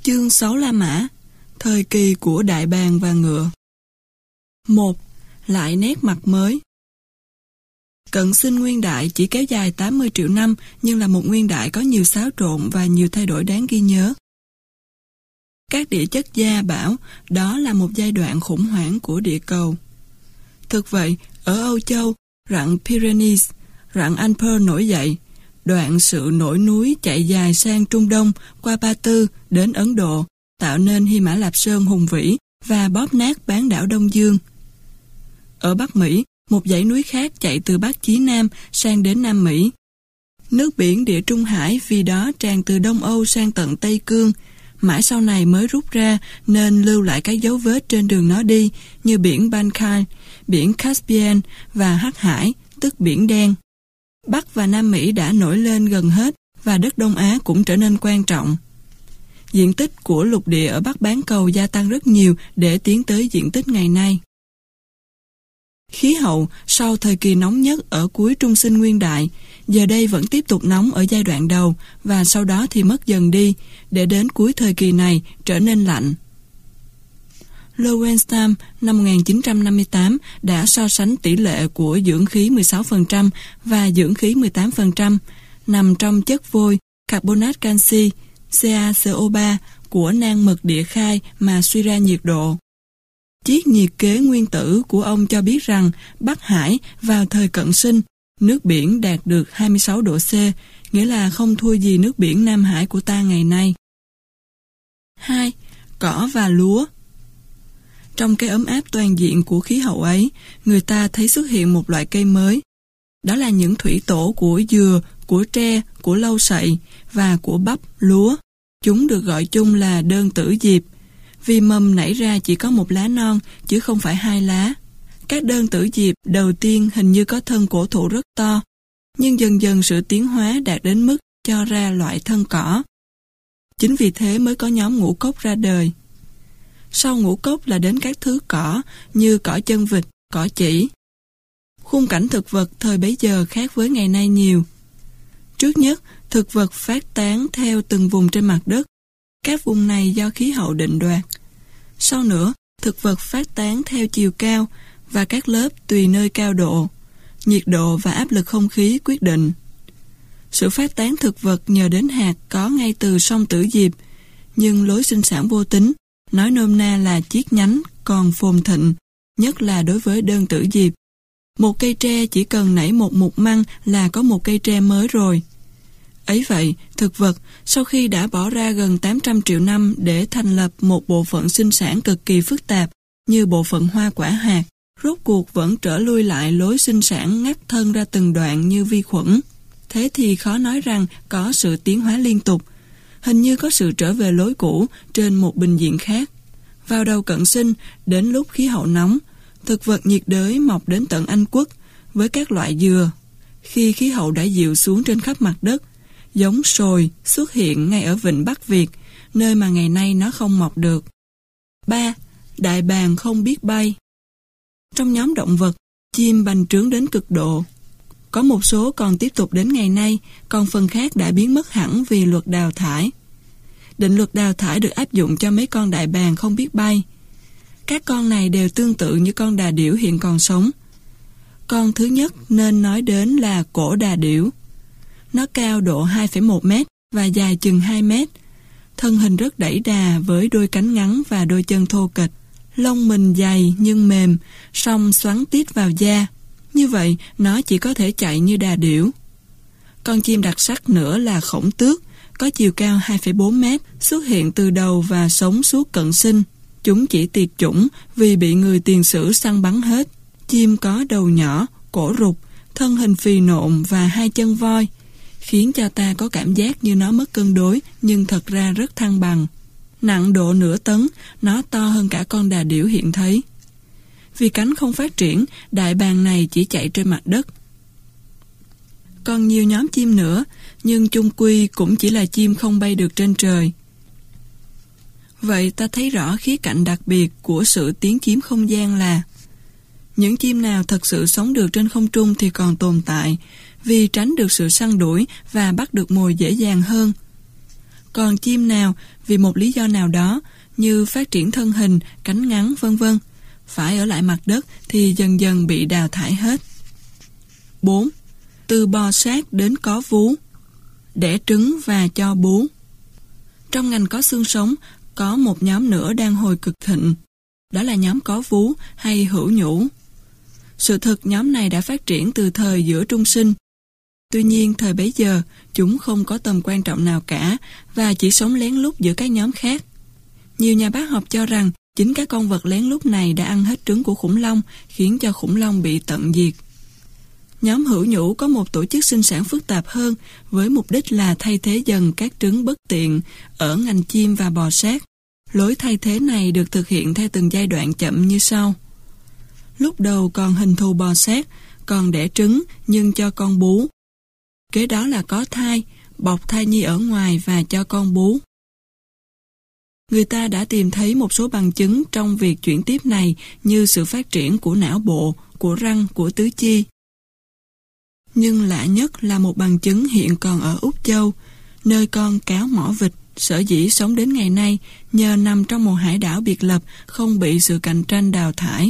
Chương 6 La Mã, thời kỳ của đại bàng và ngựa. 1. Lại nét mặt mới. Cận sinh nguyên đại chỉ kéo dài 80 triệu năm, nhưng là một nguyên đại có nhiều xáo trộn và nhiều thay đổi đáng ghi nhớ. Các địa chất gia bảo đó là một giai đoạn khủng hoảng của địa cầu. Thực vậy, ở Âu Châu, rặng Pyrenees, rặng Alper nổi dậy, đoạn sự nổi núi chạy dài sang Trung Đông qua Ba Tư đến Ấn Độ, tạo nên Hy Mã Lạp Sơn hùng vĩ và bóp nát bán đảo Đông Dương. Ở Bắc Mỹ, một dãy núi khác chạy từ Bắc chí Nam sang đến Nam Mỹ. Nước biển Địa Trung Hải vì đó tràn từ Đông Âu sang tận Tây Cương, mãi sau này mới rút ra nên lưu lại các dấu vết trên đường nó đi như biển Baikal, biển Caspian và Hắc Hải, tức biển đen. Bắc và Nam Mỹ đã nổi lên gần hết và đất Đông Á cũng trở nên quan trọng. Diện tích của lục địa ở Bắc bán cầu gia tăng rất nhiều để tiến tới diện tích ngày nay. Khí hậu sau thời kỳ nóng nhất ở cuối Trung sinh nguyên đại, giờ đây vẫn tiếp tục nóng ở giai đoạn đầu và sau đó thì mất dần đi, để đến cuối thời kỳ này trở nên lạnh. Lowenthal năm 1958 đã so sánh tỷ lệ của dưỡng khí 16% và dưỡng khí 18% nằm trong chất vôi carbonat canxi CaCO3 của nang mực địa khai mà suy ra nhiệt độ. Chiết nhiệt kế nguyên tử của ông cho biết rằng Bắc Hải vào thời cận sinh, nước biển đạt được 26 độ C, nghĩa là không thua gì nước biển Nam Hải của ta ngày nay. 2. Cỏ và lúa. Trong cái ấm áp toàn diện của khí hậu ấy, người ta thấy xuất hiện một loại cây mới. Đó là những thủy tổ của dừa, của tre, của lâu sậy và của bắp, lúa. Chúng được gọi chung là đơn tử diệp, vì mầm nảy ra chỉ có một lá non, chứ không phải hai lá. Các đơn tử diệp đầu tiên hình như có thân cổ thụ rất to, nhưng dần dần sự tiến hóa đạt đến mức cho ra loại thân cỏ. Chính vì thế mới có nhóm ngũ cốc ra đời. Sau ngũ cốc là đến các thứ cỏ như cỏ chân vịt, cỏ chỉ. Khung cảnh thực vật thời bấy giờ khác với ngày nay nhiều. Trước nhất, thực vật phát tán theo từng vùng trên mặt đất. Các vùng này do khí hậu định đoạt. Sau nữa, thực vật phát tán theo chiều cao và các lớp tùy nơi cao độ, nhiệt độ và áp lực không khí quyết định. Sự phát tán thực vật nhờ đến hạt có ngay từ song tử diệp, nhưng lối sinh sản vô tính, nói nôm na là chiết nhánh còn phồn thịnh, nhất là đối với đơn tử diệp. Một cây tre chỉ cần nảy một mục măng là có một cây tre mới rồi. Ấy vậy, thực vật sau khi đã bỏ ra gần 800 triệu năm để thành lập một bộ phận sinh sản cực kỳ phức tạp như bộ phận hoa quả hạt, rốt cuộc vẫn trở lui lại lối sinh sản ngắt thân ra từng đoạn như vi khuẩn. Thế thì khó nói rằng có sự tiến hóa liên tục, hình như có sự trở về lối cũ trên một bình diện khác. Vào đầu cận sinh, đến lúc khí hậu nóng, thực vật nhiệt đới mọc đến tận Anh Quốc với các loại dừa. Khi khí hậu đã dịu xuống trên khắp mặt đất, giống sồi xuất hiện ngay ở vịnh Bắc Việt, nơi mà ngày nay nó không mọc được. 3. Đại bàng không biết bay. Trong nhóm động vật, chim bành trướng đến cực độ. Có một số còn tiếp tục đến ngày nay, còn phần khác đã biến mất hẳn vì luật đào thải. Định luật đào thải được áp dụng cho mấy con đại bàng không biết bay. Các con này đều tương tự như con đà điểu hiện còn sống. Con thứ nhất nên nói đến là cổ đà điểu. Nó cao độ 2,1 mét và dài chừng 2 mét. Thân hình rất đẩy đà với đôi cánh ngắn và đôi chân thô kệch. Lông mình dày nhưng mềm, song xoắn tít vào da. Như vậy, nó chỉ có thể chạy như đà điểu. Con chim đặc sắc nữa là khổng tước, có chiều cao 2,4 mét, xuất hiện từ đầu và sống suốt cận sinh. Chúng chỉ tuyệt chủng vì bị người tiền sử săn bắn hết. Chim có đầu nhỏ, cổ rục, thân hình phì nộn và hai chân voi, khiến cho ta có cảm giác như nó mất cân đối, nhưng thật ra rất thăng bằng. Nặng độ nửa tấn, nó to hơn cả con đà điểu hiện thấy. Vì cánh không phát triển, đại bàng này chỉ chạy trên mặt đất. Còn nhiều nhóm chim nữa, nhưng chung quy cũng chỉ là chim không bay được trên trời. Vậy ta thấy rõ khía cạnh đặc biệt của sự tiến chiếm không gian là những chim nào thật sự sống được trên không trung thì còn tồn tại, vì tránh được sự săn đuổi và bắt được mồi dễ dàng hơn. Còn chim nào, vì một lý do nào đó, như phát triển thân hình, cánh ngắn vân vân, phải ở lại mặt đất thì dần dần bị đào thải hết. 4. Từ bò sát đến có vú, đẻ trứng và cho bú. Trong ngành có xương sống, có một nhóm nữa đang hồi cực thịnh. Đó là nhóm có vú hay hữu nhũ. Sự thực nhóm này đã phát triển từ thời giữa trung sinh. Tuy nhiên, thời bấy giờ, chúng không có tầm quan trọng nào cả và chỉ sống lén lút giữa các nhóm khác. Nhiều nhà bác học cho rằng chính các con vật lén lút này đã ăn hết trứng của khủng long, khiến cho khủng long bị tận diệt. Nhóm hữu nhũ có một tổ chức sinh sản phức tạp hơn, với mục đích là thay thế dần các trứng bất tiện ở ngành chim và bò sát. Lối thay thế này được thực hiện theo từng giai đoạn chậm như sau. Lúc đầu còn hình thù bò sát, còn đẻ trứng nhưng cho con bú. Kế đó là có thai, bọc thai nhi ở ngoài và cho con bú. Người ta đã tìm thấy một số bằng chứng trong việc chuyển tiếp này như sự phát triển của não bộ, của răng, của tứ chi. Nhưng lạ nhất là một bằng chứng hiện còn ở Úc Châu, nơi con cáo mỏ vịt sở dĩ sống đến ngày nay nhờ nằm trong một hải đảo biệt lập không bị sự cạnh tranh đào thải.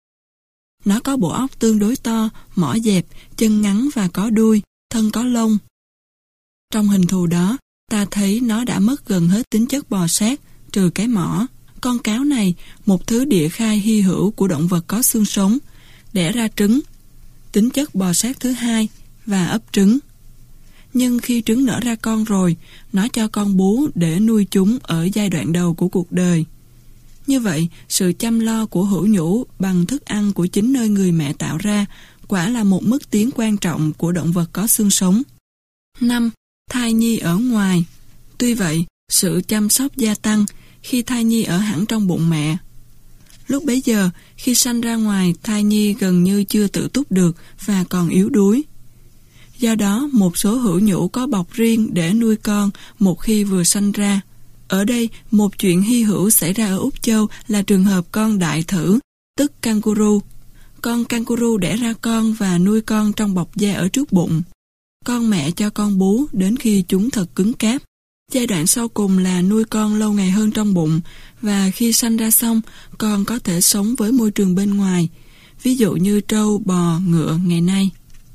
Nó có bộ óc tương đối to, mỏ dẹp, chân ngắn và có đuôi, thân có lông. Trong hình thù đó, ta thấy nó đã mất gần hết tính chất bò sát, trừ cái mỏ. Con cáo này, một thứ địa khai hy hữu của động vật có xương sống, đẻ ra trứng, tính chất bò sát thứ hai, và ấp trứng. Nhưng khi trứng nở ra con rồi, nó cho con bú để nuôi chúng ở giai đoạn đầu của cuộc đời. Như vậy, sự chăm lo của hữu nhũ bằng thức ăn của chính nơi người mẹ tạo ra quả là một mức tiến quan trọng của động vật có xương sống. 5. Thai nhi ở ngoài. Tuy vậy, sự chăm sóc gia tăng khi thai nhi ở hẳn trong bụng mẹ. Lúc bấy giờ, khi sanh ra ngoài, thai nhi gần như chưa tự túc được và còn yếu đuối. Do đó, một số hữu nhũ có bọc riêng để nuôi con một khi vừa sanh ra. Ở đây, một chuyện hy hữu xảy ra ở Úc Châu là trường hợp con đại thử, tức kangaroo. Con kangaroo đẻ ra con và nuôi con trong bọc da ở trước bụng. Con mẹ cho con bú đến khi chúng thật cứng cáp. Giai đoạn sau cùng là nuôi con lâu ngày hơn trong bụng, và khi sanh ra xong, con có thể sống với môi trường bên ngoài, ví dụ như trâu, bò, ngựa ngày nay.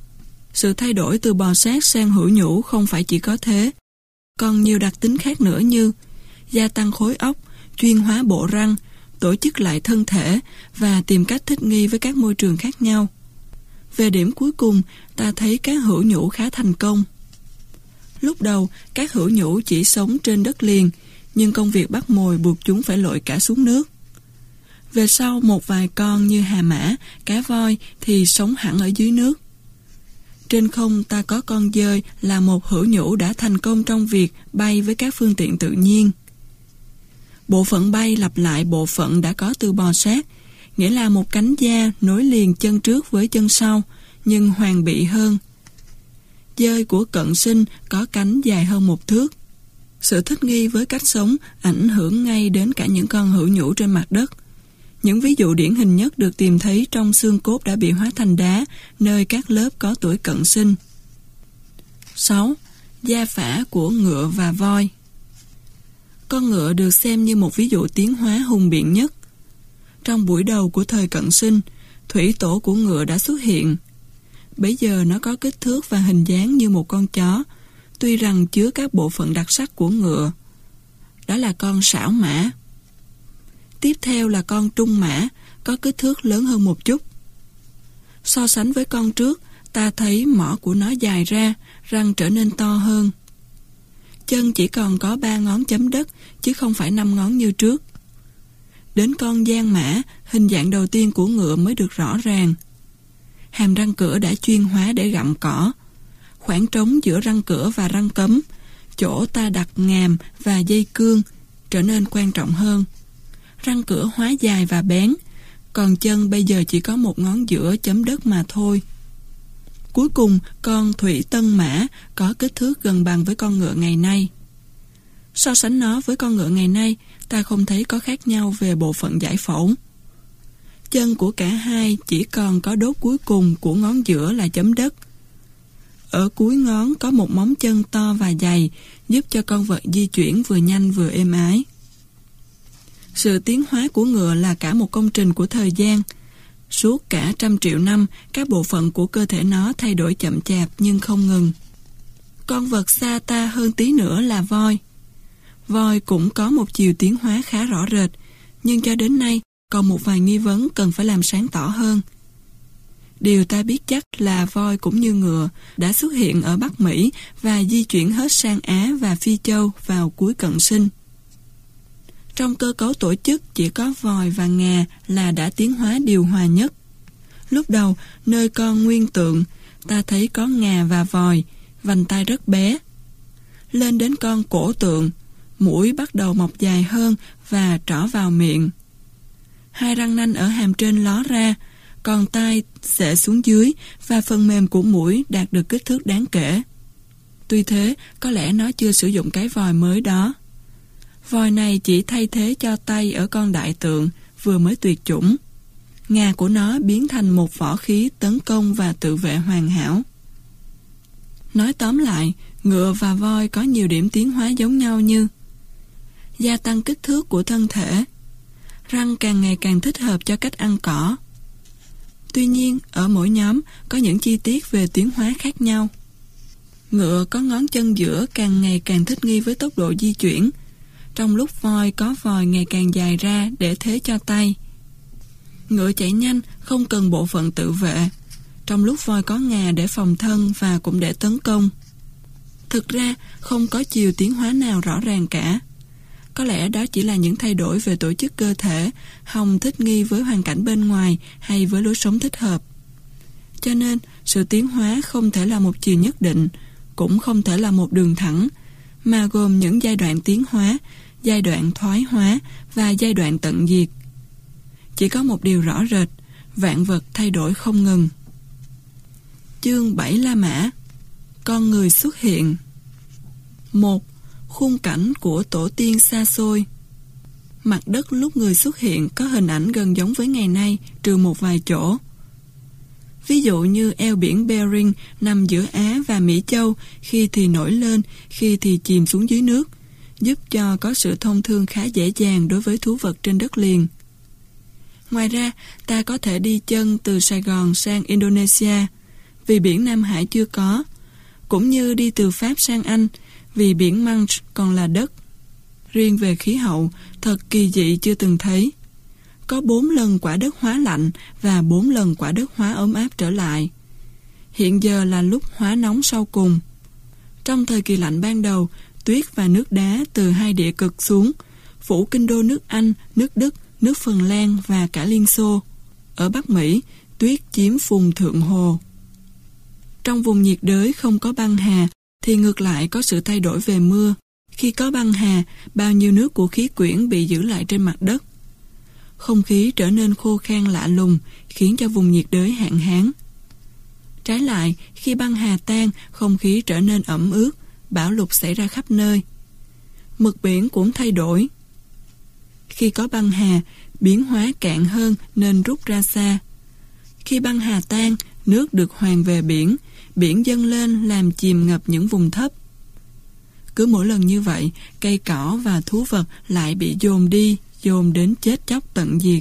Sự thay đổi từ bò sát sang hữu nhũ không phải chỉ có thế. Còn nhiều đặc tính khác nữa như gia tăng khối óc, chuyên hóa bộ răng, tổ chức lại thân thể và tìm cách thích nghi với các môi trường khác nhau. Về điểm cuối cùng, ta thấy các hữu nhũ khá thành công. Lúc đầu, các hữu nhũ chỉ sống trên đất liền, nhưng công việc bắt mồi buộc chúng phải lội cả xuống nước. Về sau, một vài con như hà mã, cá voi thì sống hẳn ở dưới nước. Trên không ta có con dơi là một hữu nhũ đã thành công trong việc bay với các phương tiện tự nhiên. Bộ phận bay lặp lại bộ phận đã có từ bò sát, nghĩa là một cánh da nối liền chân trước với chân sau, nhưng hoàn bị hơn. Dơi của cận sinh có cánh dài hơn 1 thước. Sự thích nghi với cách sống ảnh hưởng ngay đến cả những con hữu nhũ trên mặt đất. Những ví dụ điển hình nhất được tìm thấy trong xương cốt đã bị hóa thành đá, nơi các lớp có tuổi cận sinh. 6. Da phả của ngựa và voi. Con ngựa được xem như một ví dụ tiến hóa hùng biện nhất. Trong buổi đầu của thời cận sinh, thủy tổ của ngựa đã xuất hiện. Bấy giờ nó có kích thước và hình dáng như một con chó, tuy rằng chứa các bộ phận đặc sắc của ngựa. Đó là con sảo mã. Tiếp theo là con trung mã, có kích thước lớn hơn một chút. So sánh với con trước, ta thấy mỏ của nó dài ra, răng trở nên to hơn. Chân chỉ còn có 3 ngón chấm đất, chứ không phải 5 ngón như trước. Đến con giang mã, hình dạng đầu tiên của ngựa mới được rõ ràng. Hàm răng cửa đã chuyên hóa để gặm cỏ. Khoảng trống giữa răng cửa và răng cấm, chỗ ta đặt ngàm và dây cương, trở nên quan trọng hơn. Răng cửa hóa dài và bén, còn chân bây giờ chỉ có 1 ngón giữa chấm đất mà thôi. Cuối cùng, con thủy tân mã có kích thước gần bằng với con ngựa ngày nay. So sánh nó với con ngựa ngày nay, ta không thấy có khác nhau về bộ phận giải phẫu. Chân của cả hai chỉ còn có đốt cuối cùng của ngón giữa là chấm đất. Ở cuối ngón có một móng chân to và dày, giúp cho con vật di chuyển vừa nhanh vừa êm ái. Sự tiến hóa của ngựa là cả một công trình của thời gian. Suốt cả 100 triệu năm, các bộ phận của cơ thể nó thay đổi chậm chạp nhưng không ngừng. Con vật xa ta hơn tí nữa là voi. Voi cũng có một chiều tiến hóa khá rõ rệt, nhưng cho đến nay còn một vài nghi vấn cần phải làm sáng tỏ hơn. Điều ta biết chắc là voi cũng như ngựa đã xuất hiện ở Bắc Mỹ và di chuyển hết sang Á và Phi Châu vào cuối cận sinh. Trong cơ cấu tổ chức chỉ có vòi và ngà là đã tiến hóa điều hòa nhất. Lúc đầu, nơi con nguyên tượng, ta thấy có ngà và vòi, vành tai rất bé. Lên đến con cổ tượng, mũi bắt đầu mọc dài hơn và trỏ vào miệng. Hai răng nanh ở hàm trên ló ra, còn tai xệ xuống dưới và phần mềm của mũi đạt được kích thước đáng kể. Tuy thế, có lẽ nó chưa sử dụng cái vòi mới đó. Vòi này chỉ thay thế cho tay ở con đại tượng vừa mới tuyệt chủng. Ngà của nó biến thành một võ khí tấn công và tự vệ hoàn hảo. Nói tóm lại, ngựa và voi có nhiều điểm tiến hóa giống nhau như gia tăng kích thước của thân thể, răng càng ngày càng thích hợp cho cách ăn cỏ. Tuy nhiên, ở mỗi nhóm có những chi tiết về tiến hóa khác nhau. Ngựa có ngón chân giữa càng ngày càng thích nghi với tốc độ di chuyển, trong lúc voi có vòi ngày càng dài ra để thế cho tay. Ngựa chạy nhanh, không cần bộ phận tự vệ, trong lúc voi có ngà để phòng thân và cũng để tấn công. Thực ra, không có chiều tiến hóa nào rõ ràng cả. Có lẽ đó chỉ là những thay đổi về tổ chức cơ thể, hòng thích nghi với hoàn cảnh bên ngoài hay với lối sống thích hợp. Cho nên, sự tiến hóa không thể là một chiều nhất định, cũng không thể là một đường thẳng, mà gồm những giai đoạn tiến hóa, giai đoạn thoái hóa và giai đoạn tận diệt. Chỉ có một điều rõ rệt, vạn vật thay đổi không ngừng. Chương 7 La Mã. Con người xuất hiện. 1. Khung cảnh của tổ tiên xa xôi. Mặt đất lúc người xuất hiện có hình ảnh gần giống với ngày nay, trừ một vài chỗ. Ví dụ như eo biển Bering nằm giữa Á và Mỹ Châu, khi thì nổi lên, khi thì chìm xuống dưới nước, giúp cho có sự thông thương khá dễ dàng đối với thú vật trên đất liền. Ngoài ra, ta có thể đi chân từ Sài Gòn sang Indonesia, vì biển Nam Hải chưa có, cũng như đi từ Pháp sang Anh, vì biển Manch còn là đất. Riêng về khí hậu, thật kỳ dị chưa từng thấy. Có 4 lần quả đất hóa lạnh và 4 lần quả đất hóa ấm áp trở lại. Hiện giờ là lúc hóa nóng sau cùng. Trong thời kỳ lạnh ban đầu, tuyết và nước đá từ hai địa cực xuống, phủ kinh đô nước Anh, nước Đức, nước Phần Lan và cả Liên Xô. Ở Bắc Mỹ, tuyết chiếm vùng thượng hồ. Trong vùng nhiệt đới không có băng hà, thì ngược lại có sự thay đổi về mưa. Khi có băng hà, bao nhiêu nước của khí quyển bị giữ lại trên mặt đất. Không khí trở nên khô khan lạ lùng, khiến cho vùng nhiệt đới hạn hán. Trái lại, khi băng hà tan, không khí trở nên ẩm ướt, bão lụt xảy ra khắp nơi. Mực biển cũng thay đổi. Khi có băng hà, biến hóa cạn hơn nên rút ra xa. Khi băng hà tan, nước được hoàn về biển, biển dâng lên làm chìm ngập những vùng thấp. Cứ mỗi lần như vậy, cây cỏ và thú vật lại bị dồn đi, dồn đến chết chóc tận diệt.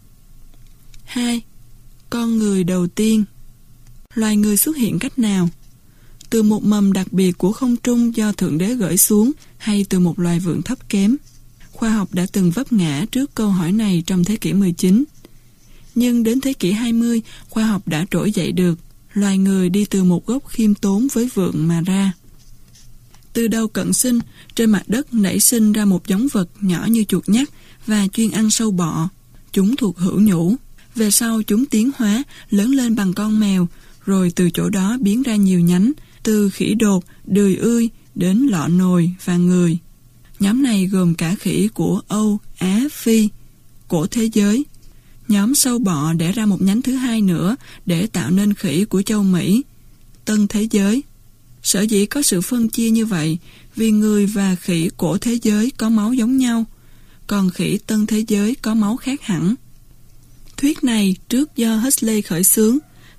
2. Con người đầu tiên. Loài người xuất hiện cách nào? Từ một mầm đặc biệt của không trung do Thượng Đế gửi xuống, hay từ một loài vượn thấp kém? Khoa học đã từng vấp ngã trước câu hỏi này trong thế kỷ 19. Nhưng đến thế kỷ 20, khoa học đã trỗi dậy được. Loài người đi từ một gốc khiêm tốn với vượn mà ra. Từ đầu cận sinh, trên mặt đất nảy sinh ra một giống vật nhỏ như chuột nhắt và chuyên ăn sâu bọ. Chúng thuộc hữu nhũ. Về sau chúng tiến hóa, lớn lên bằng con mèo, rồi từ chỗ đó biến ra nhiều nhánh, từ khỉ đột, đười ươi đến lọ nồi và người. Nhóm này gồm cả khỉ của Âu, Á, Phi, cổ thế giới. Nhóm sâu bọ đẻ ra một nhánh thứ hai nữa để tạo nên khỉ của châu Mỹ, tân thế giới. Sở dĩ có sự phân chia như vậy vì người và khỉ cổ thế giới có máu giống nhau, còn khỉ tân thế giới có máu khác hẳn. Thuyết này trước do Huxley khởi xướng,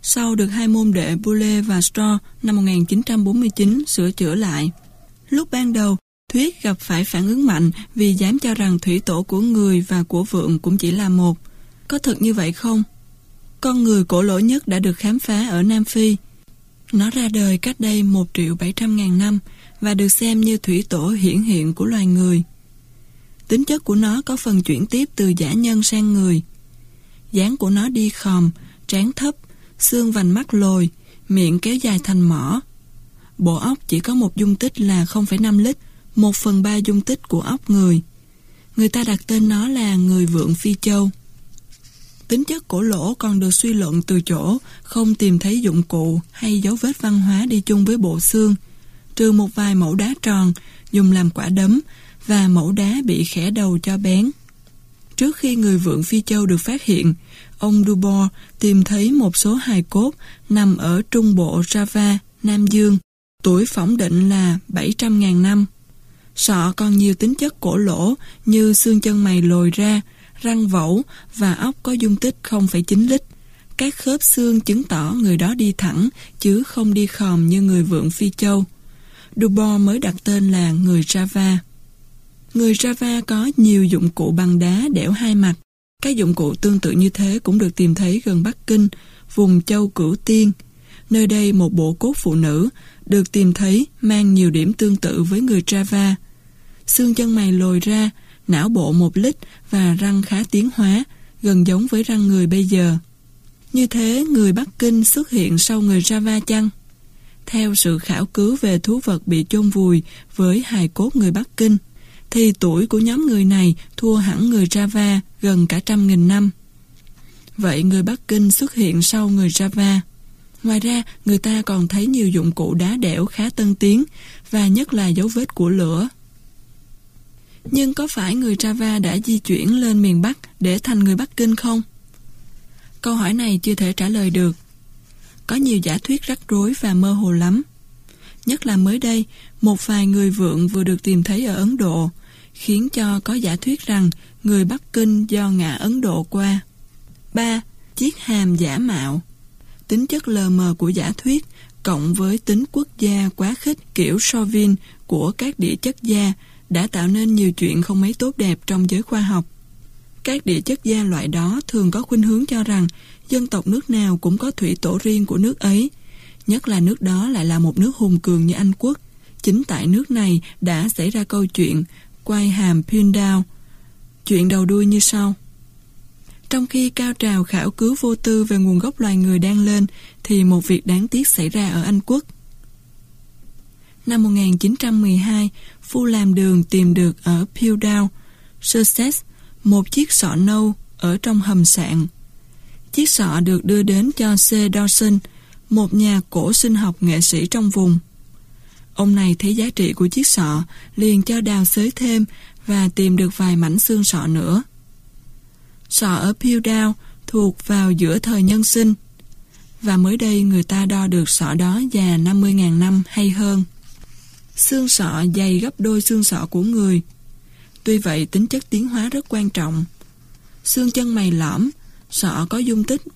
sau được hai môn đệ Boole và Straw năm 1949 sửa chữa lại. Lúc ban đầu, thuyết gặp phải phản ứng mạnh vì dám cho rằng thủy tổ của người và của vượn cũng chỉ là một. Có thật như vậy không? Con người cổ lỗ nhất đã được khám phá ở Nam Phi. Nó ra đời cách đây 1.700.000 năm và được xem như thủy tổ hiển hiện của loài người. Tính chất của nó có phần chuyển tiếp từ dã nhân sang người. Dáng của nó đi khòm, trán thấp, xương vành mắt lồi, miệng kéo dài thành mỏ. Bộ óc chỉ có một dung tích là 0,5 lít, 1/3 dung tích của óc người. Người ta đặt tên nó là người vượn Phi Châu. Tính chất cổ lỗ còn được suy luận từ chỗ không tìm thấy dụng cụ hay dấu vết văn hóa đi chung với bộ xương, trừ một vài mẫu đá tròn dùng làm quả đấm và mẫu đá bị khẽ đầu cho bén. Trước khi người vượn Phi Châu được phát hiện, ông Dubois tìm thấy một số hài cốt nằm ở trung bộ Java, Nam Dương, tuổi phỏng định là 700.000 năm. Sọ còn nhiều tính chất cổ lỗ như xương chân mày lồi ra, răng vẩu và óc có dung tích 0,9 lít. Các khớp xương chứng tỏ người đó đi thẳng chứ không đi khòm như người vượn Phi Châu. Dubois mới đặt tên là người Java. Người Java có nhiều dụng cụ bằng đá đẽo hai mặt. Các dụng cụ tương tự như thế cũng được tìm thấy gần Bắc Kinh, vùng Châu Cửu Tiên. Nơi đây một bộ cốt phụ nữ được tìm thấy mang nhiều điểm tương tự với người Java. Xương chân mày lồi ra, não bộ 1 lít và răng khá tiến hóa, gần giống với răng người bây giờ. Như thế, người Bắc Kinh xuất hiện sau người Java chăng? Theo sự khảo cứu về thú vật bị chôn vùi với hài cốt người Bắc Kinh, thì tuổi của nhóm người này thua hẳn người Java gần cả 100.000 năm. Vậy người Bắc Kinh xuất hiện sau người Java. Ngoài ra, người ta còn thấy nhiều dụng cụ đá đẽo khá tân tiến, và nhất là dấu vết của lửa. Nhưng có phải người Java đã di chuyển lên miền Bắc để thành người Bắc Kinh không? Câu hỏi này chưa thể trả lời được. Có nhiều giả thuyết rắc rối và mơ hồ lắm. Nhất là mới đây, một vài người vượn vừa được tìm thấy ở Ấn Độ, khiến cho có giả thuyết rằng người Bắc Kinh do ngả Ấn Độ qua. 3. Chiếc hàm giả mạo. Tính chất lờ mờ của giả thuyết cộng với tính quốc gia quá khích kiểu Chauvin của các địa chất gia đã tạo nên nhiều chuyện không mấy tốt đẹp trong giới khoa học. Các địa chất gia loại đó thường có khuynh hướng cho rằng dân tộc nước nào cũng có thủy tổ riêng của nước ấy, nhất là nước đó lại là một nước hùng cường như Anh Quốc. Chính tại nước này đã xảy ra câu chuyện quai hàm Pindao. Chuyện đầu đuôi như sau. Trong khi cao trào khảo cứu vô tư về nguồn gốc loài người đang lên, thì một việc đáng tiếc xảy ra ở Anh Quốc. Năm 1912, phu làm đường tìm được ở Pindao, Sussex, một chiếc sọ nâu ở trong hầm sạn. Chiếc sọ được đưa đến cho C. Dawson, một nhà cổ sinh học nghệ sĩ trong vùng. Ông này thấy giá trị của chiếc sọ, liền cho đào xới thêm và tìm được vài mảnh xương sọ nữa. Sọ ở Pindao thuộc vào giữa thời Nhân Sinh, và mới đây người ta đo được sọ đó già 50.000 năm hay hơn. Xương sọ dày gấp đôi xương sọ của người. Tuy vậy, tính chất tiến hóa rất quan trọng. Xương chân mày lõm, sọ có dung tích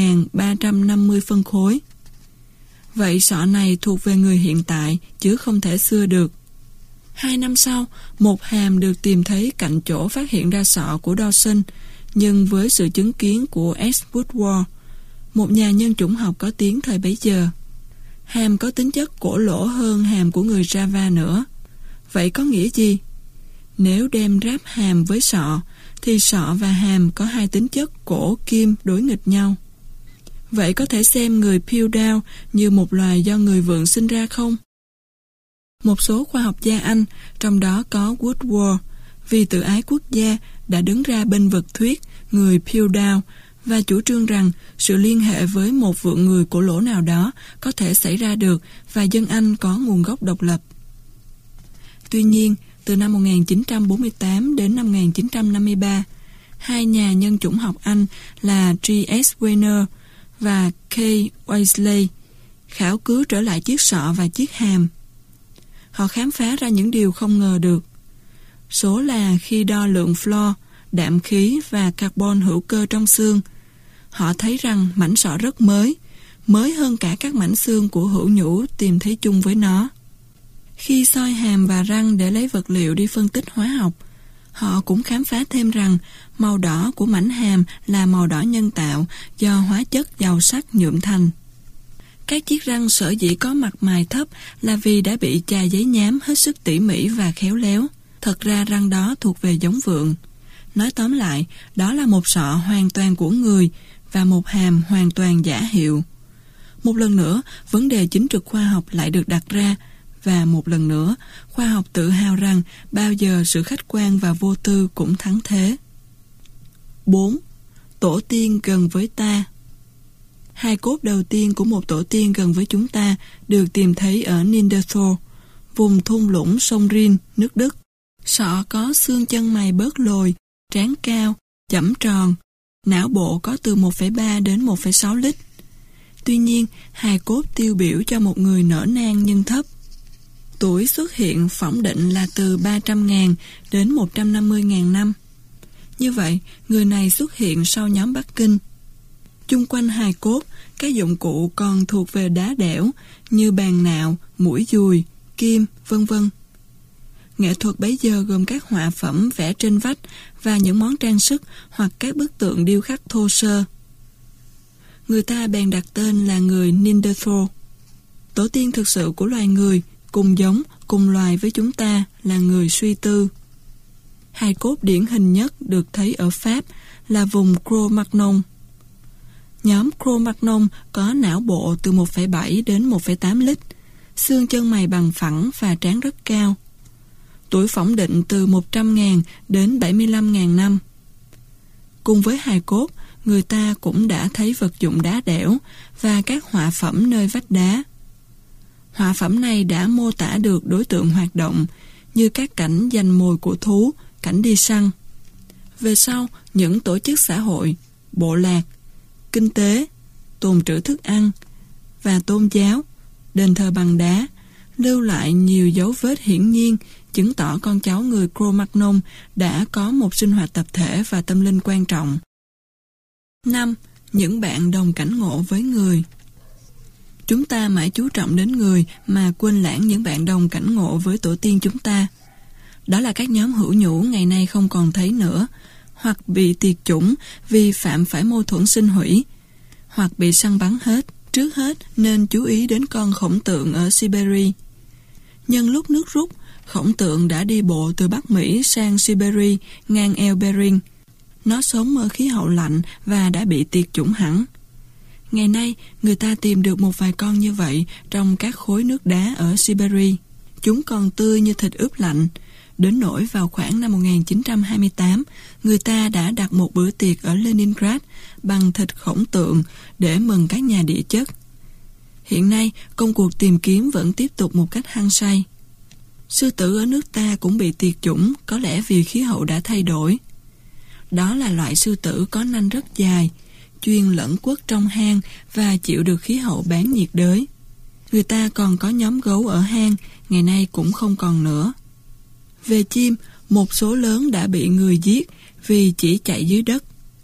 1.350 phân khối. Vậy sọ này thuộc về người hiện tại, chứ không thể xưa được. 2 năm sau, một hàm được tìm thấy cạnh chỗ phát hiện ra sọ của Dawson, nhưng với sự chứng kiến của S. Woodward, một nhà nhân chủng học có tiếng thời bấy giờ. Hàm có tính chất cổ lỗ hơn hàm của người Java nữa. Vậy có nghĩa gì? Nếu đem ráp hàm với sọ, thì sọ và hàm có hai tính chất cổ kim đối nghịch nhau. Vậy có thể xem người Pindao như một loài do người vượn sinh ra không? Một số khoa học gia Anh, trong đó có Woodward, vì tự ái quốc gia đã đứng ra bênh vực thuyết người Pindao và chủ trương rằng sự liên hệ với một vượn người cổ lỗ nào đó có thể xảy ra được và dân Anh có nguồn gốc độc lập. Tuy nhiên, từ năm 1948 đến năm 1953, hai nhà nhân chủng học Anh là G.S. Weiner và K. Wesley khảo cứu trở lại chiếc sọ và chiếc hàm. Họ khám phá ra những điều không ngờ được. Số là khi đo lượng fluor, đạm khí và carbon hữu cơ trong xương, họ thấy rằng mảnh sọ rất mới, mới hơn cả các mảnh xương của hữu nhũ tìm thấy chung với nó. Khi soi hàm và răng để lấy vật liệu đi phân tích hóa học, họ cũng khám phá thêm rằng màu đỏ của mảnh hàm là màu đỏ nhân tạo do hóa chất giàu sắt nhuộm thành. Các chiếc răng sở dĩ có mặt mài thấp là vì đã bị chà giấy nhám hết sức tỉ mỉ và khéo léo. Thật ra răng đó thuộc về giống vượn. Nói tóm lại, đó là một sọ hoàn toàn của người và một hàm hoàn toàn giả hiệu. Một lần nữa, vấn đề chính trực khoa học lại được đặt ra, và một lần nữa, khoa học tự hào rằng bao giờ sự khách quan và vô tư cũng thắng thế. 4. Tổ tiên gần với ta. Hài cốt đầu tiên của một tổ tiên gần với chúng ta được tìm thấy ở Neanderthal, vùng thung lũng sông Rin, nước Đức. Sọ có xương chân mày bớt lồi, trán cao, chẩm tròn, não bộ có từ 1,3 đến 1,6 lít. Tuy nhiên, hài cốt tiêu biểu cho một người nở nang nhưng thấp. Tuổi xuất hiện phỏng định là từ 300.000 đến 150.000 năm. Như vậy, người này xuất hiện sau nhóm Bắc Kinh. Chung quanh hài cốt, các dụng cụ còn thuộc về đá đẽo như bàn nạo, mũi dùi, kim, vân vân. Nghệ thuật bấy giờ gồm các họa phẩm vẽ trên vách và những món trang sức hoặc các bức tượng điêu khắc thô sơ. Người ta bèn đặt tên là người Neanderthal. Tổ tiên thực sự của loài người, cùng giống, cùng loài với chúng ta là người suy tư. Hài cốt điển hình nhất được thấy ở Pháp là vùng Cro-Magnon. Nhóm Cro-Magnon có não bộ từ 1,7 đến 1,8 lít, xương chân mày bằng phẳng và trán rất cao. Tuổi phỏng định từ 100.000 đến 75.000 năm. Cùng với hài cốt, người ta cũng đã thấy vật dụng đá đẽo và các họa phẩm nơi vách đá. Họa phẩm này đã mô tả được đối tượng hoạt động như các cảnh giành mồi của thú, cảnh đi săn. Về sau, những tổ chức xã hội, bộ lạc, kinh tế, tồn trữ thức ăn và tôn giáo, đền thờ bằng đá lưu lại nhiều dấu vết hiển nhiên chứng tỏ con cháu người Cro-Magnon đã có một sinh hoạt tập thể và tâm linh quan trọng. 5. Những bạn đồng cảnh ngộ với người. Chúng ta mãi chú trọng đến người mà quên lãng những bạn đồng cảnh ngộ với tổ tiên chúng ta. Đó là các nhóm hữu nhũ ngày nay không còn thấy nữa, hoặc bị tiệt chủng vì phạm phải mâu thuẫn sinh hủy, hoặc bị săn bắn hết. Trước hết nên chú ý đến con khổng tượng ở Siberia. Nhân lúc nước rút, khổng tượng đã đi bộ từ Bắc Mỹ sang Siberia ngang eo Bering. Nó sống ở khí hậu lạnh và đã bị tiệt chủng hẳn. Ngày nay, người ta tìm được một vài con như vậy trong các khối nước đá ở Siberia. Chúng còn tươi như thịt ướp lạnh. Đến nỗi vào khoảng năm 1928, người ta đã đặt một bữa tiệc ở Leningrad bằng thịt khổng tượng để mừng các nhà địa chất. Hiện nay, công cuộc tìm kiếm vẫn tiếp tục một cách hăng say. Sư tử ở nước ta cũng bị tiệt chủng, có lẽ vì khí hậu đã thay đổi. Đó là loại sư tử có nanh rất dài, chuyên lẫn quất trong hang và chịu được khí hậu bán nhiệt đới. Người ta còn có nhóm gấu ở hang, ngày nay cũng không còn nữa. Về chim, một số lớn đã bị người giết vì chỉ chạy dưới đất.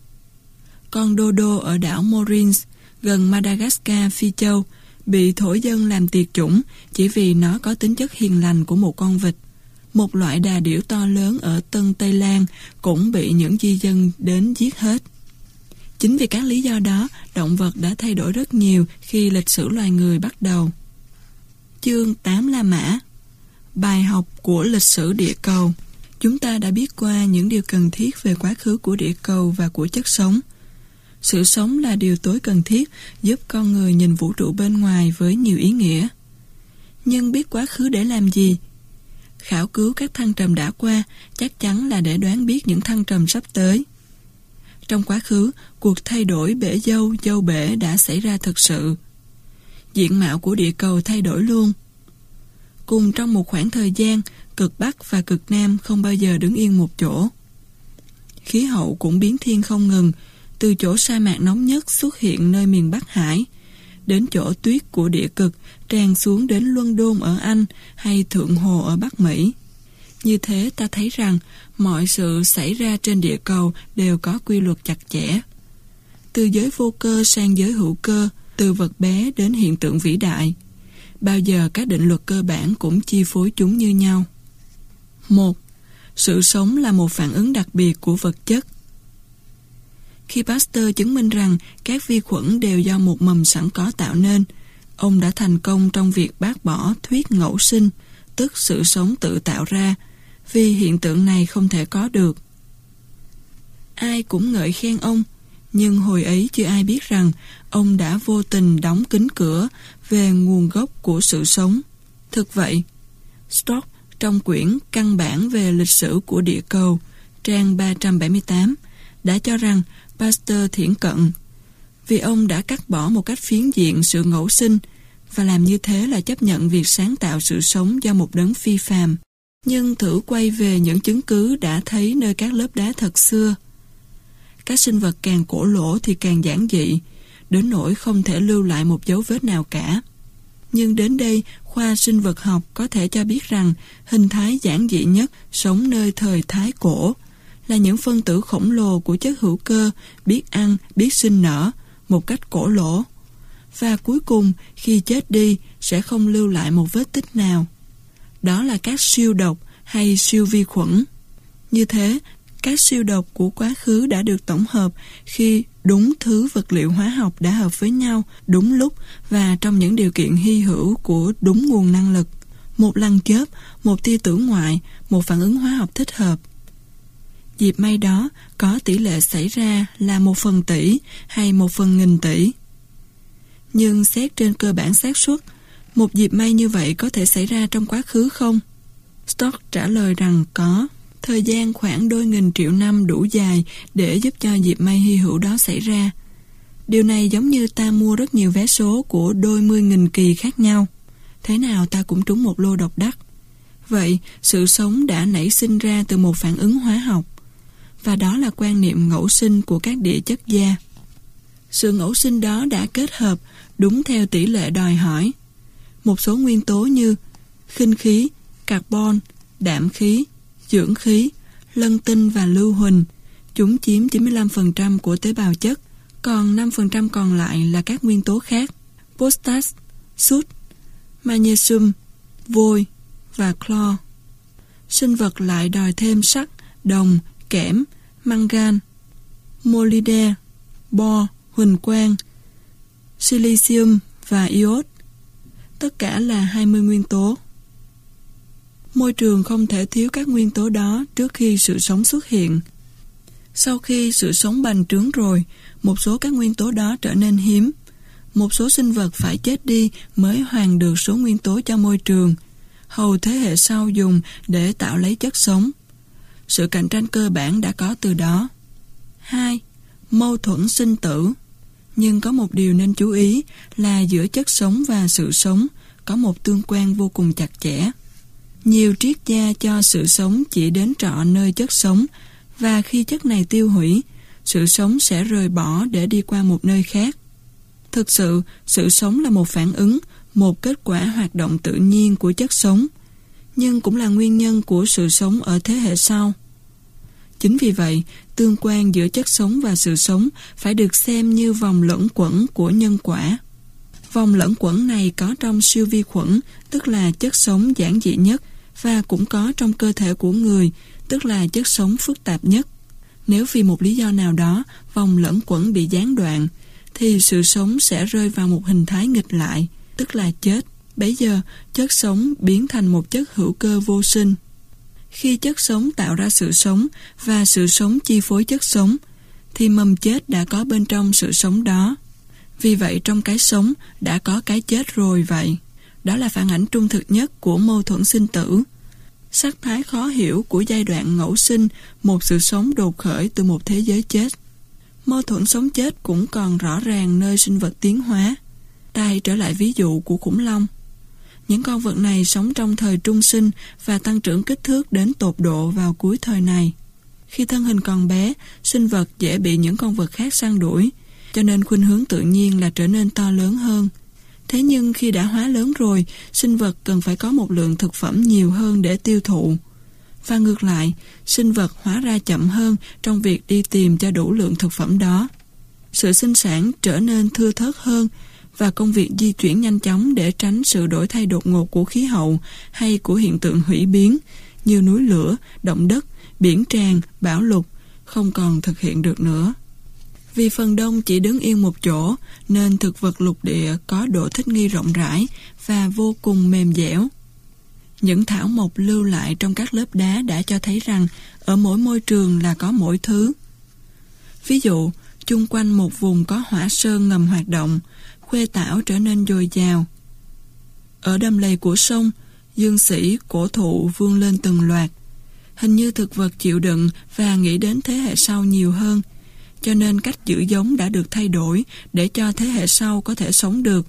Con đô đô ở đảo Morins, gần Madagascar, Phi Châu, bị thổ dân làm tiệt chủng chỉ vì nó có tính chất hiền lành của một con vịt. Một loại đà điểu to lớn ở Tân Tây Lan cũng bị những di dân đến giết hết. Chính vì các lý do đó, động vật đã thay đổi rất nhiều khi lịch sử loài người bắt đầu. Chương 8 La Mã. Bài học của lịch sử địa cầu. Chúng ta đã biết qua những điều cần thiết về quá khứ của địa cầu và của chất sống. Sự sống là điều tối cần thiết giúp con người nhìn vũ trụ bên ngoài với nhiều ý nghĩa. Nhưng biết quá khứ để làm gì? Khảo cứu các thăng trầm đã qua chắc chắn là để đoán biết những thăng trầm sắp tới. Trong quá khứ, cuộc thay đổi bể dâu bể đã xảy ra thực sự. Diện mạo của địa cầu thay đổi luôn. Cùng trong một khoảng thời gian, cực Bắc và cực Nam không bao giờ đứng yên một chỗ. Khí hậu cũng biến thiên không ngừng, từ chỗ sa mạc nóng nhất xuất hiện nơi miền Bắc Hải, đến chỗ tuyết của địa cực tràn xuống đến London ở Anh hay Thượng Hồ ở Bắc Mỹ. Như thế ta thấy rằng mọi sự xảy ra trên địa cầu đều có quy luật chặt chẽ. Từ giới vô cơ sang giới hữu cơ, từ vật bé đến hiện tượng vĩ đại. Bao giờ các định luật cơ bản cũng chi phối chúng như nhau. 1. Sự sống là một phản ứng đặc biệt của vật chất. Khi Pasteur chứng minh rằng các vi khuẩn đều do một mầm sẵn có tạo nên, ông đã thành công trong việc bác bỏ thuyết ngẫu sinh, tức sự sống tự tạo ra, vì hiện tượng này không thể có được. Ai cũng ngợi khen ông, nhưng hồi ấy chưa ai biết rằng ông đã vô tình đóng kín cửa về nguồn gốc của sự sống. Thực vậy, Stock trong quyển Căn bản về lịch sử của địa cầu, trang 378, đã cho rằng Pasteur thiển cận, vì ông đã cắt bỏ một cách phiến diện sự ngẫu sinh, và làm như thế là chấp nhận việc sáng tạo sự sống do một đấng phi phàm. Nhưng thử quay về những chứng cứ đã thấy nơi các lớp đá thật xưa. Các sinh vật càng cổ lỗ thì càng giản dị, đến nỗi không thể lưu lại một dấu vết nào cả. Nhưng đến đây, khoa sinh vật học có thể cho biết rằng hình thái giản dị nhất sống nơi thời Thái Cổ là những phân tử khổng lồ của chất hữu cơ biết ăn, biết sinh nở một cách cổ lỗ, và cuối cùng khi chết đi sẽ không lưu lại một vết tích nào. Đó là các siêu độc hay siêu vi khuẩn. Như thế, các siêu độc của quá khứ đã được tổng hợp khi đúng thứ vật liệu hóa học đã hợp với nhau đúng lúc và trong những điều kiện hy hữu của đúng nguồn năng lực. Một lằn chớp, một tia tử ngoại, một phản ứng hóa học thích hợp. Dịp may đó có tỷ lệ xảy ra là 1 tỷ hay 1/1000 tỷ. Nhưng xét trên cơ bản xác suất, một dịp may như vậy có thể xảy ra trong quá khứ không? Stock trả lời rằng có. Thời gian khoảng đôi nghìn triệu năm đủ dài để giúp cho dịp may hy hữu đó xảy ra. Điều này giống như ta mua rất nhiều vé số của đôi 10.000 kỳ khác nhau. Thế nào ta cũng trúng một lô độc đắc. Vậy, sự sống đã nảy sinh ra từ một phản ứng hóa học. Và đó là quan niệm ngẫu sinh của các địa chất gia. Sự ngẫu sinh đó đã kết hợp đúng theo tỷ lệ đòi hỏi. Một số nguyên tố như khinh khí, carbon, đạm khí, dưỡng khí, lân tinh và lưu huỳnh, chúng chiếm 95% của tế bào chất, còn 5% còn lại là các nguyên tố khác, potash, sút, magnesium, vôi và clo. Sinh vật lại đòi thêm sắt, đồng, kẽm, mangan, molybden, bo, huỳnh quang, silicium và iốt. Tất cả là 20 nguyên tố. Môi trường không thể thiếu các nguyên tố đó trước khi sự sống xuất hiện. Sau khi sự sống bành trướng rồi, một số các nguyên tố đó trở nên hiếm. Một số sinh vật phải chết đi mới hoàn được số nguyên tố cho môi trường, hầu thế hệ sau dùng để tạo lấy chất sống. Sự cạnh tranh cơ bản đã có từ đó. 2. Mâu thuẫn sinh tử. Nhưng có một điều nên chú ý là giữa chất sống và sự sống có một tương quan vô cùng chặt chẽ. Nhiều triết gia cho sự sống chỉ đến trọ nơi chất sống, và khi chất này tiêu hủy, sự sống sẽ rời bỏ để đi qua một nơi khác. Thực sự, sự sống là một phản ứng, một kết quả hoạt động tự nhiên của chất sống, nhưng cũng là nguyên nhân của sự sống ở thế hệ sau. Chính vì vậy, tương quan giữa chất sống và sự sống phải được xem như vòng luẩn quẩn của nhân quả. Vòng luẩn quẩn này có trong siêu vi khuẩn, tức là chất sống giản dị nhất, và cũng có trong cơ thể của người, tức là chất sống phức tạp nhất. Nếu vì một lý do nào đó vòng luẩn quẩn bị gián đoạn, thì sự sống sẽ rơi vào một hình thái nghịch lại, tức là chết. Bấy giờ, chất sống biến thành một chất hữu cơ vô sinh. Khi chất sống tạo ra sự sống và sự sống chi phối chất sống, thì mầm chết đã có bên trong sự sống đó. Vì vậy trong cái sống đã có cái chết rồi vậy. Đó là phản ảnh trung thực nhất của mâu thuẫn sinh tử. Sắc thái khó hiểu của giai đoạn ngẫu sinh một sự sống đột khởi từ một thế giới chết. Mâu thuẫn sống chết cũng còn rõ ràng nơi sinh vật tiến hóa. Ta hãy trở lại ví dụ của khủng long. Những con vật này sống trong thời trung sinh và tăng trưởng kích thước đến tột độ vào cuối thời này. Khi thân hình còn bé, sinh vật dễ bị những con vật khác săn đuổi, cho nên khuynh hướng tự nhiên là trở nên to lớn hơn. Thế nhưng khi đã hóa lớn rồi, sinh vật cần phải có một lượng thực phẩm nhiều hơn để tiêu thụ. Và ngược lại, sinh vật hóa ra chậm hơn trong việc đi tìm cho đủ lượng thực phẩm đó. Sự sinh sản trở nên thưa thớt hơn, và công việc di chuyển nhanh chóng để tránh sự đổi thay đột ngột của khí hậu hay của hiện tượng hủy biến như núi lửa, động đất, biển tràn, bão lụt không còn thực hiện được nữa. Vì phần đông chỉ đứng yên một chỗ nên thực vật lục địa có độ thích nghi rộng rãi và vô cùng mềm dẻo. Những thảo mộc lưu lại trong các lớp đá đã cho thấy rằng ở mỗi môi trường là có mỗi thứ. Ví dụ, chung quanh một vùng có hỏa sơn ngầm hoạt động, khuê tảo trở nên dồi dào. Ở đầm lầy của sông, dương sỉ, cổ thụ vươn lên từng loạt. Hình như thực vật chịu đựng và nghĩ đến thế hệ sau nhiều hơn, cho nên cách giữ giống đã được thay đổi để cho thế hệ sau có thể sống được.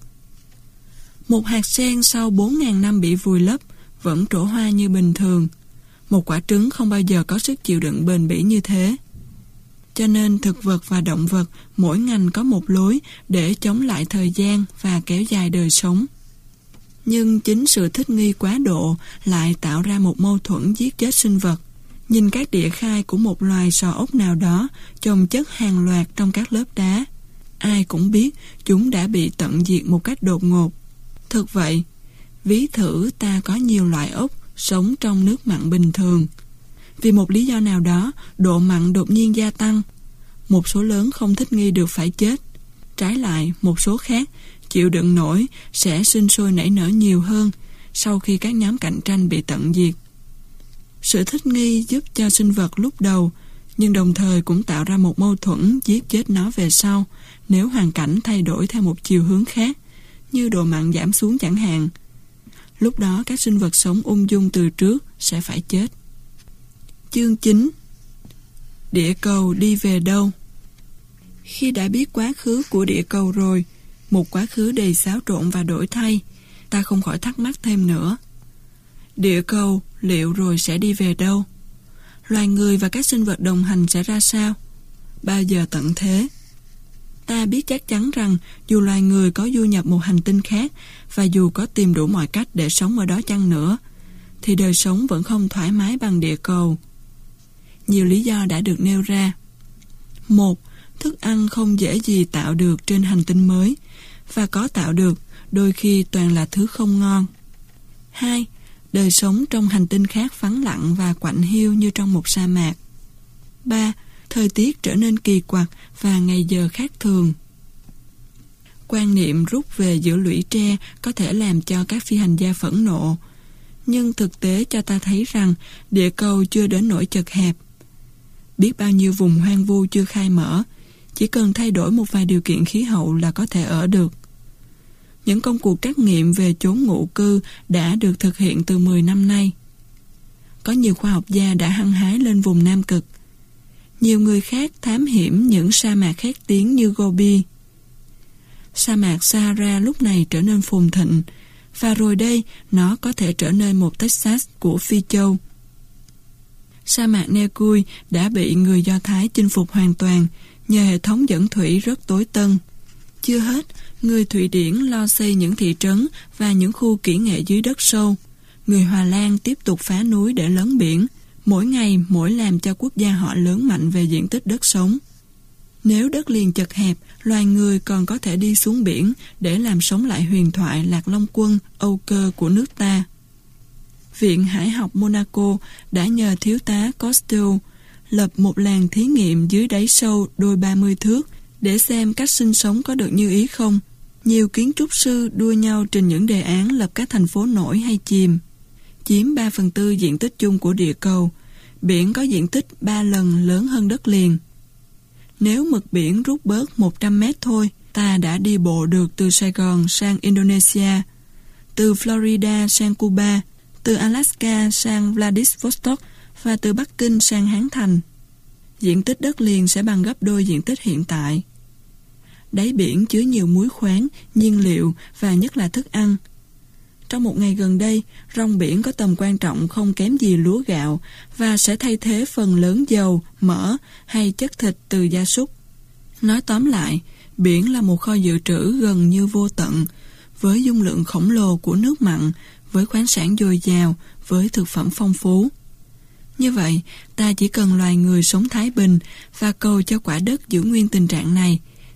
Một hạt sen sau 4.000 năm bị vùi lấp vẫn trổ hoa như bình thường. Một quả trứng không bao giờ có sức chịu đựng bền bỉ như thế. Cho nên thực vật và động vật mỗi ngành có một lối để chống lại thời gian và kéo dài đời sống. Nhưng chính sự thích nghi quá độ lại tạo ra một mâu thuẫn giết chết sinh vật. Nhìn các địa khai của một loài sò ốc nào đó chồng chất hàng loạt trong các lớp đá. Ai cũng biết chúng đã bị tận diệt một cách đột ngột. Thực vậy, ví thử ta có nhiều loại ốc sống trong nước mặn bình thường. Vì một lý do nào đó, độ mặn đột nhiên gia tăng. Một số lớn không thích nghi được phải chết. Trái lại, một số khác chịu đựng nổi sẽ sinh sôi nảy nở nhiều hơn sau khi các nhóm cạnh tranh bị tận diệt. Sự thích nghi giúp cho sinh vật lúc đầu, nhưng đồng thời cũng tạo ra một mâu thuẫn giết chết nó về sau nếu hoàn cảnh thay đổi theo một chiều hướng khác, như độ mặn giảm xuống chẳng hạn. Lúc đó các sinh vật sống ung dung từ trước sẽ phải chết. Chương 9. Địa cầu đi về đâu? Khi đã biết quá khứ của địa cầu rồi, một quá khứ đầy xáo trộn và đổi thay, ta không khỏi thắc mắc thêm nữa. Địa cầu liệu rồi sẽ đi về đâu? Loài người và các sinh vật đồng hành sẽ ra sao? Bao giờ tận thế? Ta biết chắc chắn rằng dù loài người có du nhập một hành tinh khác và dù có tìm đủ mọi cách để sống ở đó chăng nữa, thì đời sống vẫn không thoải mái bằng địa cầu. Nhiều lý do đã được nêu ra. 1. Thức ăn không dễ gì tạo được trên hành tinh mới, và có tạo được đôi khi toàn là thứ không ngon. 2. Đời sống trong hành tinh khác vắng lặng và quạnh hiu như trong một sa mạc. 3. Thời tiết trở nên kỳ quặc và ngày giờ khác thường. Quan niệm rút về giữa lũy tre có thể làm cho các phi hành gia phẫn nộ, nhưng thực tế cho ta thấy rằng địa cầu chưa đến nỗi chật hẹp. Biết bao nhiêu vùng hoang vu chưa khai mở, chỉ cần thay đổi một vài điều kiện khí hậu là có thể ở được. Những công cuộc trắc nghiệm về chốn ngụ cư đã được thực hiện từ 10 năm nay. Có nhiều khoa học gia đã hăng hái lên vùng Nam Cực. Nhiều người khác thám hiểm những sa mạc khét tiếng như Gobi. Sa mạc Sahara lúc này trở nên phồn thịnh, và rồi đây nó có thể trở nên một Texas của Phi Châu. Sa mạc Negev đã bị người Do Thái chinh phục hoàn toàn nhờ hệ thống dẫn thủy rất tối tân. Chưa hết, người Thụy Điển lo xây những thị trấn và những khu kỹ nghệ dưới đất sâu. Người Hòa Lan tiếp tục phá núi để lớn biển, mỗi ngày mỗi làm cho quốc gia họ lớn mạnh về diện tích đất sống. Nếu đất liền chật hẹp, loài người còn có thể đi xuống biển để làm sống lại huyền thoại Lạc Long Quân, Âu Cơ của nước ta. Viện Hải học Monaco đã nhờ thiếu tá Cousteau lập một làng thí nghiệm dưới đáy sâu đôi 30 thước để xem cách sinh sống có được như ý không. Nhiều kiến trúc sư đua nhau trình những đề án lập các thành phố nổi hay chìm. Chiếm 3/4 diện tích chung của địa cầu, biển có diện tích 3 lần lớn hơn đất liền. Nếu mực biển rút bớt 100 mét thôi, ta đã đi bộ được từ Sài Gòn sang Indonesia, từ Florida sang Cuba, từ Alaska sang Vladivostok và từ Bắc Kinh sang Hán Thành. Diện tích đất liền sẽ bằng gấp đôi diện tích hiện tại. Đáy biển chứa nhiều muối khoáng, nhiên liệu và nhất là thức ăn. Trong một ngày gần đây, rong biển có tầm quan trọng không kém gì lúa gạo và sẽ thay thế phần lớn dầu, mỡ hay chất thịt từ gia súc. Nói tóm lại, biển là một kho dự trữ gần như vô tận, với dung lượng khổng lồ của nước mặn, với khoáng sản dồi dào, với thực phẩm phong phú. Như vậy, ta chỉ cần loài người sống thái bình và cầu cho quả đất giữ nguyên tình trạng này,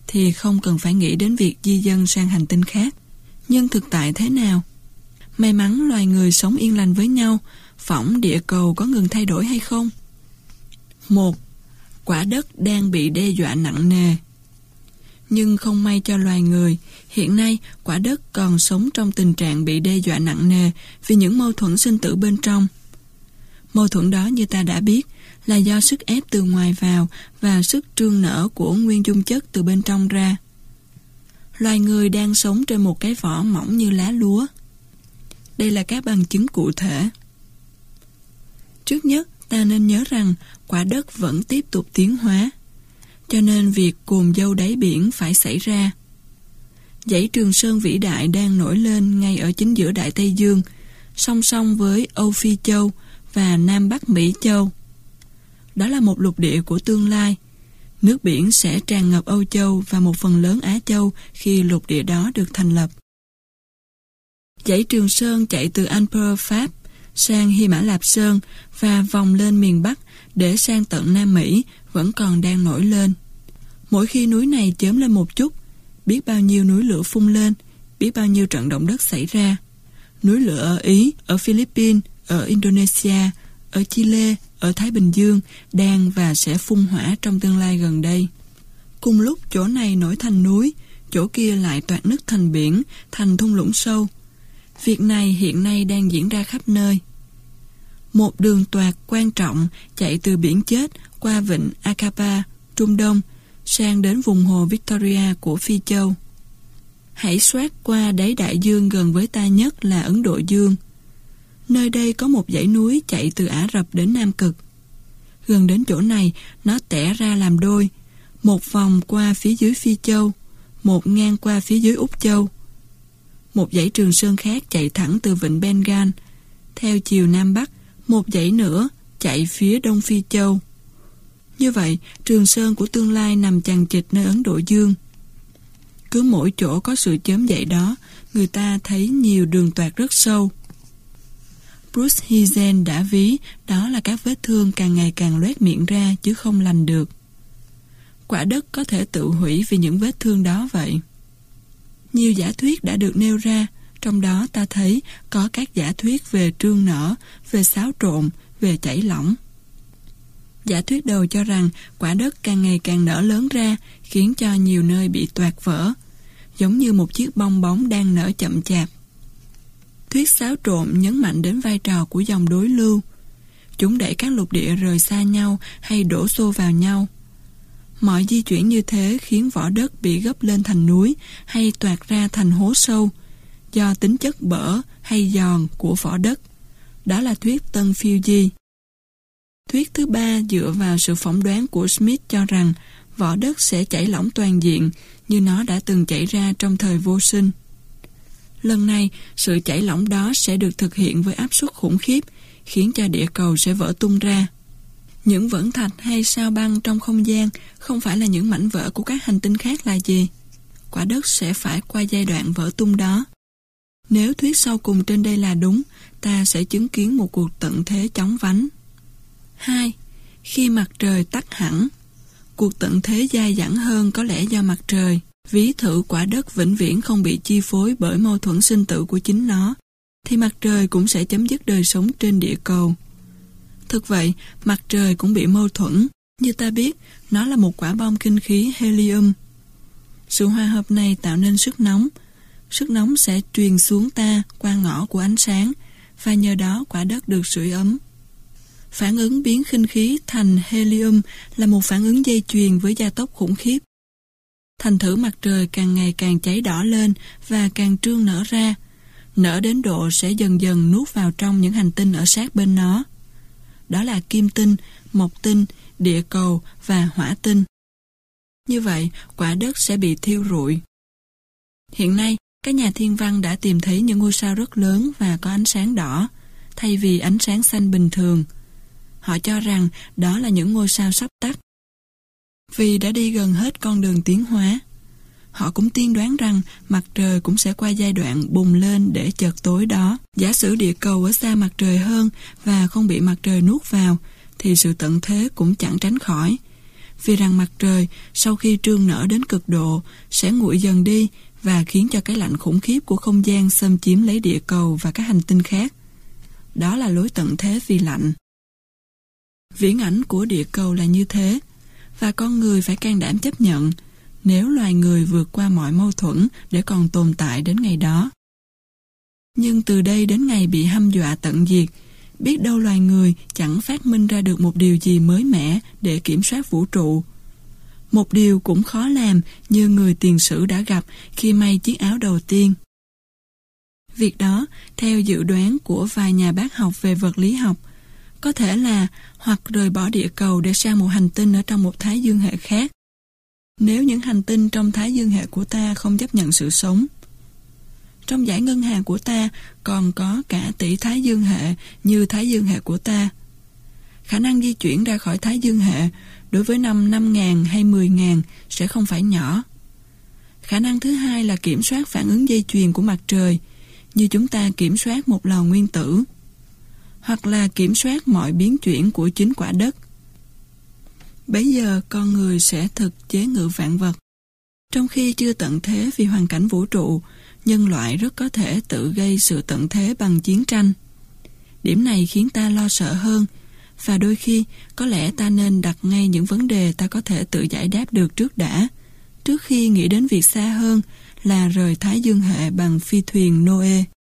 thì không cần phải nghĩ đến việc di dân sang hành tinh khác. Nhưng thực tại thế nào? May mắn loài người sống yên lành với nhau, phỏng địa cầu có ngừng thay đổi hay không? 1. Quả đất đang bị đe dọa nặng nề. Nhưng không may cho loài người, hiện nay quả đất còn sống trong tình trạng bị đe dọa nặng nề vì những mâu thuẫn sinh tử bên trong. Mâu thuẫn đó như ta đã biết là do sức ép từ ngoài vào và sức trương nở của nguyên dung chất từ bên trong ra. Loài người đang sống trên một cái vỏ mỏng như lá lúa. Đây là các bằng chứng cụ thể. Trước nhất, ta nên nhớ rằng quả đất vẫn tiếp tục tiến hóa, cho nên việc cồn dâu đáy biển phải xảy ra. Dãy Trường Sơn vĩ đại đang nổi lên ngay ở chính giữa Đại Tây Dương, song song với Âu Phi Châu và Nam Bắc Mỹ Châu. Đó là một lục địa của tương lai. Nước biển sẽ tràn ngập Âu Châu và một phần lớn Á Châu khi lục địa đó được thành lập. Dãy Trường Sơn chạy từ Alper, Pháp, sang Hy Mã Lạp Sơn và vòng lên miền Bắc để sang tận Nam Mỹ vẫn còn đang nổi lên. Mỗi khi núi này chớm lên một chút, biết bao nhiêu núi lửa phun lên, biết bao nhiêu trận động đất xảy ra. Núi lửa ở Ý, ở Philippines, ở Indonesia, ở Chile, ở Thái Bình Dương đang và sẽ phun hỏa trong tương lai gần đây. Cùng lúc chỗ này nổi thành núi, chỗ kia lại toạc nứt thành biển, thành thung lũng sâu. Việc này hiện nay đang diễn ra khắp nơi. Một đường toạc quan trọng chạy từ biển chết qua vịnh Aqaba, Trung Đông, sang đến vùng hồ Victoria của Phi Châu. Hãy xoát qua đáy đại dương gần với ta nhất là Ấn Độ Dương. Nơi đây có một dãy núi chạy từ Ả Rập đến Nam Cực. Gần đến chỗ này, nó tẻ ra làm đôi, một vòng qua phía dưới Phi Châu, một ngang qua phía dưới Úc Châu. Một dãy Trường Sơn khác chạy thẳng từ vịnh Bengal, theo chiều Nam Bắc, một dãy nữa chạy phía Đông Phi Châu. Như vậy, Trường Sơn của tương lai nằm chằng chịt nơi Ấn Độ Dương. Cứ mỗi chỗ có sự chớm dậy đó, người ta thấy nhiều đường toạc rất sâu. Bruce Hizen đã ví đó là các vết thương càng ngày càng loét miệng ra chứ không lành được. Quả đất có thể tự hủy vì những vết thương đó vậy. Nhiều giả thuyết đã được nêu ra, trong đó ta thấy có các giả thuyết về trương nở, về xáo trộn, về chảy lỏng. Giả thuyết đầu cho rằng quả đất càng ngày càng nở lớn ra, khiến cho nhiều nơi bị toạc vỡ, giống như một chiếc bong bóng đang nở chậm chạp. Thuyết xáo trộn nhấn mạnh đến vai trò của dòng đối lưu. Chúng đẩy các lục địa rời xa nhau hay đổ xô vào nhau. Mọi di chuyển như thế khiến vỏ đất bị gấp lên thành núi hay toạc ra thành hố sâu, do tính chất bở hay giòn của vỏ đất. Đó là thuyết tân phiêu di. Thuyết thứ ba dựa vào sự phỏng đoán của Smith cho rằng vỏ đất sẽ chảy lỏng toàn diện như nó đã từng chảy ra trong thời vô sinh. Lần này, sự chảy lỏng đó sẽ được thực hiện với áp suất khủng khiếp, khiến cho địa cầu sẽ vỡ tung ra. Những vẫn thạch hay sao băng trong không gian không phải là những mảnh vỡ của các hành tinh khác là gì? Quả đất sẽ phải qua giai đoạn vỡ tung đó. Nếu thuyết sau cùng trên đây là đúng, ta sẽ chứng kiến một cuộc tận thế chóng vánh. 2. Khi mặt trời tắt hẳn. Cuộc tận thế dai dẳng hơn có lẽ do mặt trời. Ví thử quả đất vĩnh viễn không bị chi phối bởi mâu thuẫn sinh tử của chính nó, thì mặt trời cũng sẽ chấm dứt đời sống trên địa cầu. Thực vậy, mặt trời cũng bị mâu thuẫn. Như ta biết, nó là một quả bom kinh khí helium. Sự hòa hợp này tạo nên sức nóng. Sức nóng sẽ truyền xuống ta qua ngõ của ánh sáng, và nhờ đó quả đất được sưởi ấm. Phản ứng biến khinh khí thành helium là một phản ứng dây chuyền với gia tốc khủng khiếp. Thành thử mặt trời càng ngày càng cháy đỏ lên và càng trương nở ra, nở đến độ sẽ dần dần nuốt vào trong những hành tinh ở sát bên nó. Đó là kim tinh, mộc tinh, địa cầu và hỏa tinh. Như vậy, quả đất sẽ bị thiêu rụi. Hiện nay, các nhà thiên văn đã tìm thấy những ngôi sao rất lớn và có ánh sáng đỏ, thay vì ánh sáng xanh bình thường. Họ cho rằng đó là những ngôi sao sắp tắt, vì đã đi gần hết con đường tiến hóa. Họ cũng tiên đoán rằng mặt trời cũng sẽ qua giai đoạn bùng lên để chợt tối đó. Giả sử địa cầu ở xa mặt trời hơn và không bị mặt trời nuốt vào, thì sự tận thế cũng chẳng tránh khỏi, vì rằng mặt trời sau khi trương nở đến cực độ sẽ nguội dần đi và khiến cho cái lạnh khủng khiếp của không gian xâm chiếm lấy địa cầu và các hành tinh khác. Đó là lối tận thế vì lạnh. Viễn ảnh của địa cầu là như thế, và con người phải can đảm chấp nhận nếu loài người vượt qua mọi mâu thuẫn để còn tồn tại đến ngày đó. Nhưng từ đây đến ngày bị hăm dọa tận diệt, biết đâu loài người chẳng phát minh ra được một điều gì mới mẻ để kiểm soát vũ trụ. Một điều cũng khó làm như người tiền sử đã gặp khi may chiếc áo đầu tiên. Việc đó, theo dự đoán của vài nhà bác học về vật lý học, có thể là hoặc rời bỏ địa cầu để sang một hành tinh ở trong một thái dương hệ khác, nếu những hành tinh trong thái dương hệ của ta không chấp nhận sự sống. Trong dải ngân hà của ta còn có cả tỷ thái dương hệ như thái dương hệ của ta. Khả năng di chuyển ra khỏi thái dương hệ đối với năm 5.000 hay 10.000 sẽ không phải nhỏ. Khả năng thứ hai là kiểm soát phản ứng dây chuyền của mặt trời, như chúng ta kiểm soát một lò nguyên tử, hoặc là kiểm soát mọi biến chuyển của chính quả đất. Bấy giờ con người sẽ thực chế ngự vạn vật. Trong khi chưa tận thế vì hoàn cảnh vũ trụ, nhân loại rất có thể tự gây sự tận thế bằng chiến tranh. Điểm này khiến ta lo sợ hơn, và đôi khi có lẽ ta nên đặt ngay những vấn đề ta có thể tự giải đáp được trước đã, trước khi nghĩ đến việc xa hơn là rời thái dương hệ bằng phi thuyền Noe.